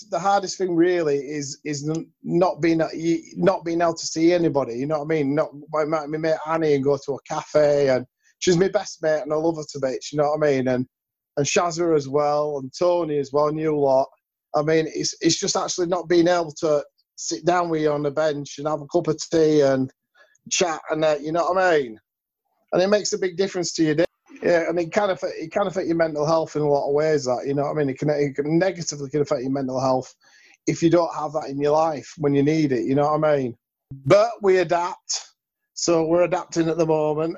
The hardest thing really is not being able to see anybody. You know what I mean? Not my mate Annie and go to a cafe, and she's my best mate and I love her to bits. You know what I mean? And Shazza as well, and Tony as well, and you lot. I mean, it's just actually not being able to sit down with you on the bench and have a cup of tea and chat and that. You know what I mean? And it makes a big difference to your day. Yeah, and it can affect your mental health in a lot of ways. That, you know what I mean? It can negatively affect your mental health if you don't have that in your life when you need it. You know what I mean? But we adapt, so we're adapting at the moment.